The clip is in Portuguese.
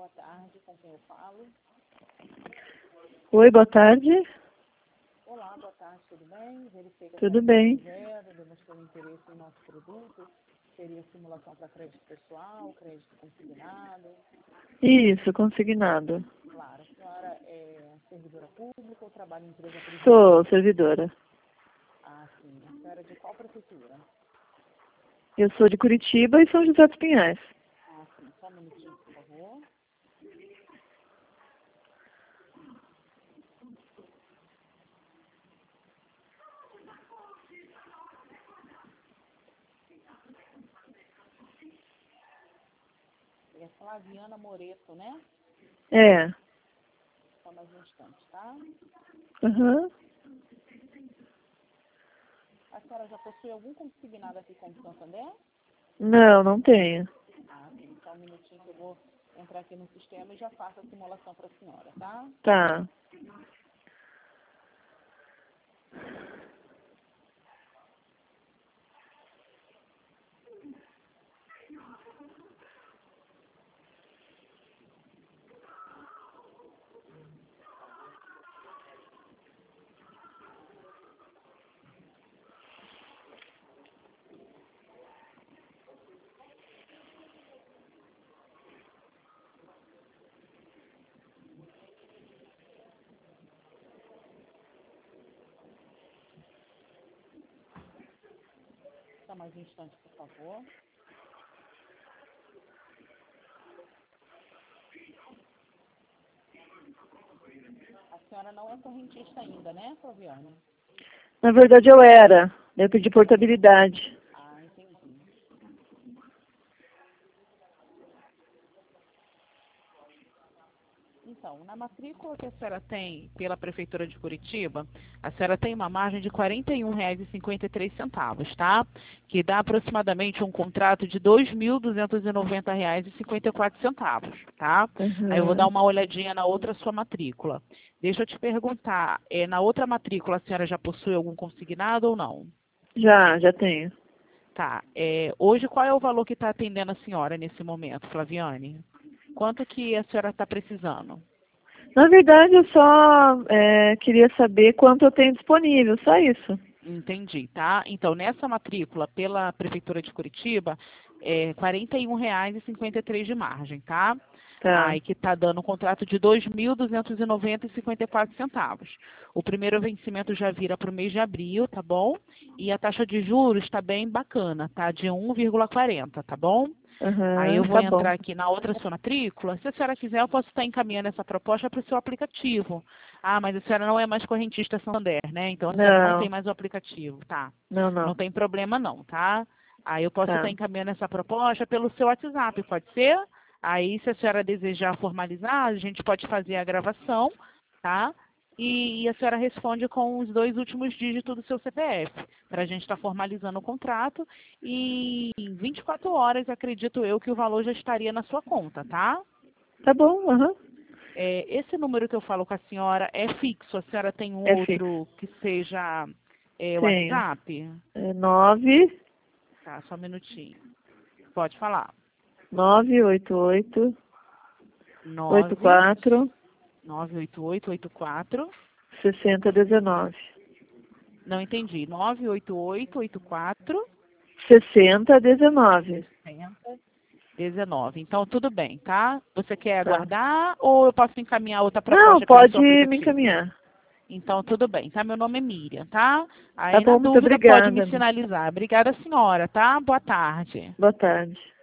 boa tarde, com quem eu falo? Oi, boa tarde. Olá, boa tarde, tudo bem? Verifiquei que Tudo bem. demonstrou interesse em nosso produto. Seria simulação para crédito pessoal, crédito consignado. Isso, consignado. Claro, a senhora é servidora pública ou trabalha em empresa privada? Sou servidora. Ah, sim. A senhora é de qual prefeitura? Eu sou de Curitiba e São José dos Pinhais. Ah, sim. Só um minutinho, por favor. É Flaviana Moreto, né? É. Só mais um instante, tá? Uhum. A senhora já possui algum consignado aqui com o Santander? Não, não tenho. Ah, sim. Só um minutinho que eu vou entrar aqui no sistema e já faço a simulação para a senhora, tá? Tá. Só mais um instante, por favor. A senhora não é correntista ainda, né, Flaviane? Na verdade eu era. Eu pedi portabilidade. Ah, entendi. Então, na matrícula que a senhora tem pela Prefeitura de Curitiba, a senhora tem uma margem de R$ 41,53, tá? Que dá aproximadamente um contrato de R$ 2.290,54, tá? Aí eu vou dar Uhum. uma olhadinha na outra sua matrícula. Deixa eu te perguntar, na outra matrícula a senhora já possui algum consignado ou não? Já tenho. Tá. Hoje qual é o valor que está atendendo a senhora nesse momento, Flaviane? Quanto que a senhora está precisando? Na verdade eu só queria saber quanto eu tenho disponível, só isso. Entendi, tá? Então, nessa matrícula pela Prefeitura de Curitiba, é R$ 41,53 de margem, tá? Tá. Aí que está dando um contrato de R$ 2.290,54. O primeiro vencimento já vira para o mês de abril, tá bom? E a taxa de juros está bem bacana, tá? De 1,40, tá bom? Aí eu Uhum, vou tá bom. entrar aqui na outra sua matrícula. Se a senhora quiser, eu posso estar encaminhando essa proposta para o seu aplicativo. Ah, mas a senhora não é mais correntista Santander, né? Então a senhora não tem Não, mais o aplicativo, tá? não. Não tem problema não, tá? Aí eu posso estar Tá. encaminhando essa proposta pelo seu WhatsApp, pode ser? Aí, se a senhora desejar formalizar, a gente pode fazer a gravação, tá? E a senhora responde com os 2 últimos dígitos do seu CPF, para a gente estar formalizando o contrato. E em 24 horas, acredito eu, que o valor já estaria na sua conta, tá? Tá bom, aham. Esse número que eu falo com a senhora é fixo? A senhora tem um É fixo. outro que seja Tenho. WhatsApp? É 9, Tá, só um minutinho. Pode falar. 988 9 84 98884. 6019. Não entendi. 98884 6019. 6019. Então, tudo bem, tá? Você quer Tá. aguardar ou eu posso encaminhar outra Não, proposta pelo pode seu me aplicativo? encaminhar. Então, tudo bem, tá? Meu nome é Miriam, tá? Tá Aí, na bom, muito dúvida, pode me obrigada. sinalizar. Obrigada, senhora, tá? Boa tarde. Boa tarde.